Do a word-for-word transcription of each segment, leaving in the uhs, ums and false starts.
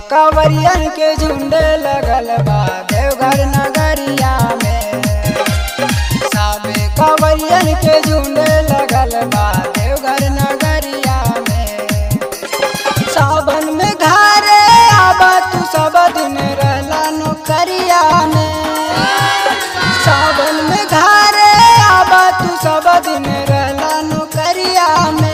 कांवरियन के झुंड लगल बा देवघर नगरिया में। सबे कांवरियन के झुंड लगल बा देवघर नगरिया में। सावन में घरे आबा तू सब दिन रहला नौकरिया में। सावन में घरे आबा तू सब दिन रहला नौकरिया में।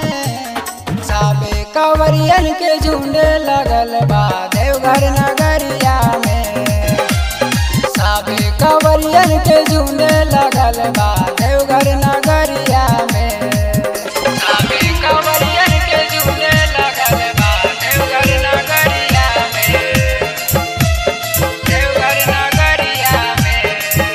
सबे कांवरियन के झुंड लगल बा देवघर नगरिया में। सबे कांवरियन के झुंड लगल बा देवघर नगरिया में। सबे कांवरियन के झुंड लगल बा देवघर नगरिया में। देवघर नगरिया में।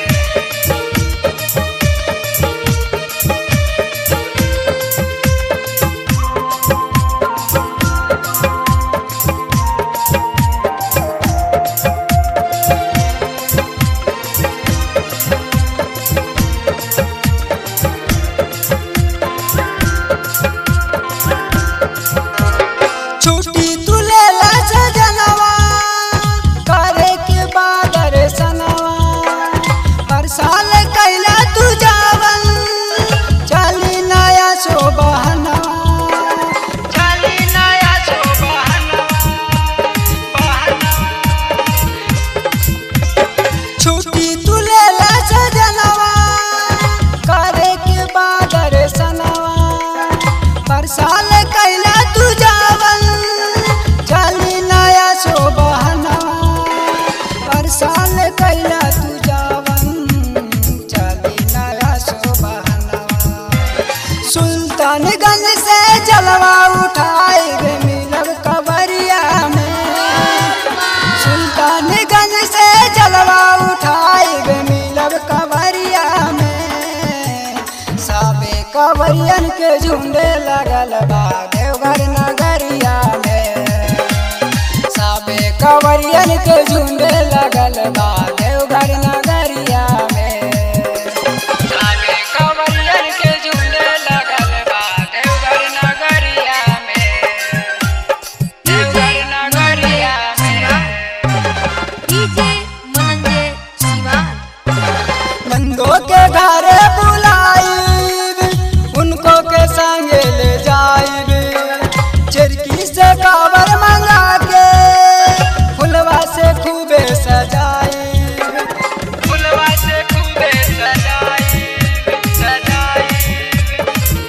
छुट्टी तू लेला सजनवा करे के बाद दर्शनवा। हर साल कैला तू जावन चली नया शोभनवा। चली नया शोभनवा छुट्टी तू लेला सजनवा करे के बाद दर्शनवा। हर साल कैला तू जावन चली नया शोभनवा। हर साल कैला तू जावन चली नया शोभनवा। सुल्तानगंज से जलवा उठाए रे मिलब कवरिया में। सुल्तानगंज से जलवा उठाए रे मिलब कवरिया में। सबे कांवरियन के झुंड लगल बा देवघर नगरिया में। सबे कांवरियन के झुंड लगल बा देवघर नगरिया में। सबे कांवरियन के झुंड लगल बा देवघर नगरिया में। देवघर नगरिया में। डीजे मनंजे शिवान नंदो के घरे बुलाइब उनको के संगे ले जाइब। चिरकी से कावर मंगा के फुलवा से खूबे सजाइब। फुलवा से खूबे सजाइब सजाइब।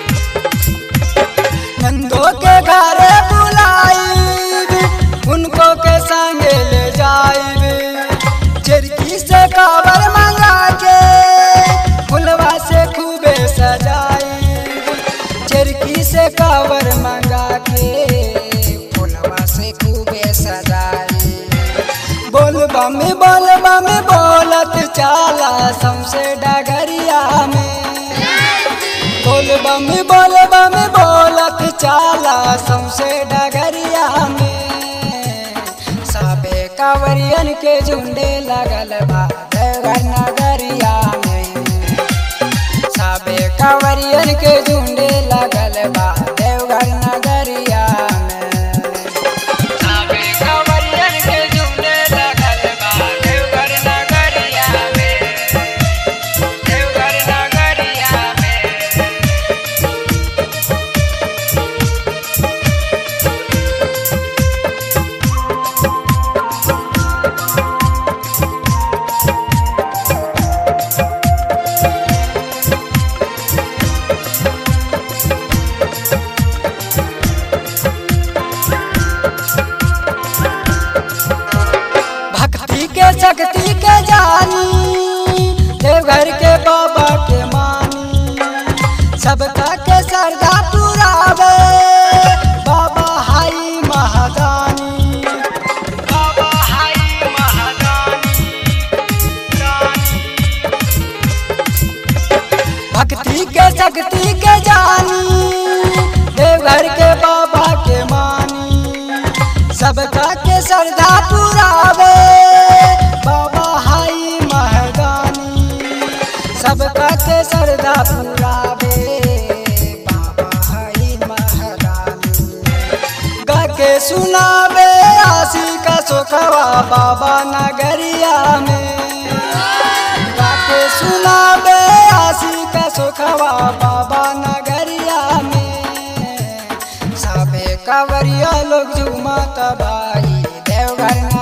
नंदो के घरे बुलाइब उनको के संगे ले जाइब। चिरकी से कावर मंगा के फुलवा से खूबे सजाइब। चिरकी से कावर मंगा के फुलवा से खूबे सजाइब। बोल बम बोल बम बोलत चाला समसे डगरिया में। बोल बम बोल बम बोलत चाला समसे डगरिया में। सबे कांवरियन के झुंडे लगल बा देवघर नगरिया में। सबे कांवरियन के झुंडे लगल बा देवघर नगरिया में। सबे कांवरियन के झुंडे लगल बा देवघर नगरिया में। देवघर नगरिया में। भक्ति के शक्ति के जानी देवघर के बाबा के मानी। सबका के श्रद्धा पुरावे बाबा हाई महादानी। बाबा हाई महादानी भक्ति के शक्ति के जानी देवघर के बाबा के मानी। सबका के श्रद्धा पुरावे बाबा हाई महादानी। सबका के श्रद्धा पुरावे बाबा हाई महादानी। गा के सुनावे आशिक सुखवा बाबा नगरिया में गाके सुनाबे आशी का सुखवा बाबा नगरिया में सबे कवरिया लोग झूमत भाई देवघर